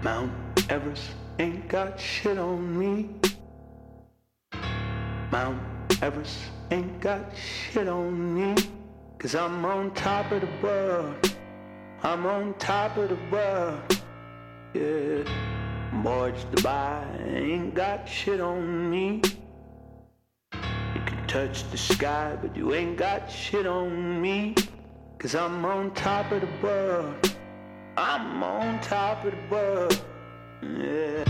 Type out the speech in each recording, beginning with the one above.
Mount Everest ain't got shit on me. Mount Everest ain't got shit on me. 'Cause I'm on top of the world. I'm on top of the world. Yeah. Borge Dubai ain't got shit on me. You can touch the sky, but you ain't got shit on me. 'Cause I'm on top of the world. I'm on top of the world. Yeah.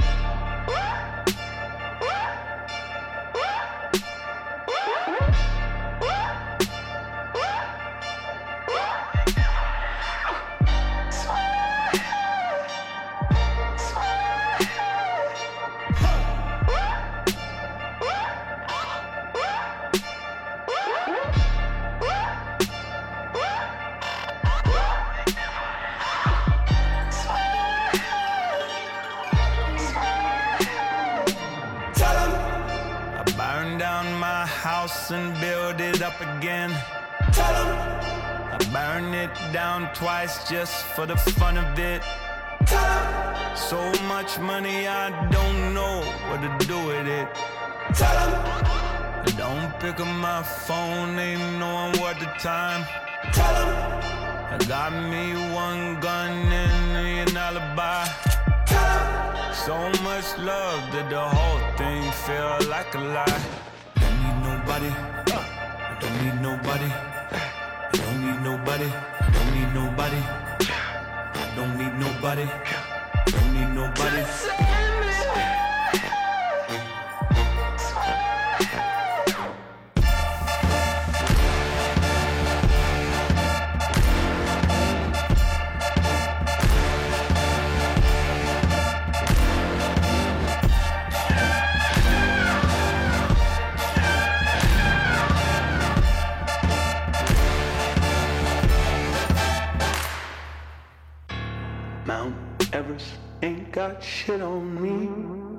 House and build it up again. Tell 'em I burn it down twice just for the fun of it. Tell 'em so much money I don't know what to do with it. Tell 'em I don't pick up my phone, ain't knowing what the time. Tell 'em I got me one gun and an alibi. Tell 'em so much love that the whole thing feel like a lie. Nobody, I don't need nobody. I don't need nobody. I don't need nobody. I don't need nobody. I don't need nobody. Mount Everest ain't got shit on me.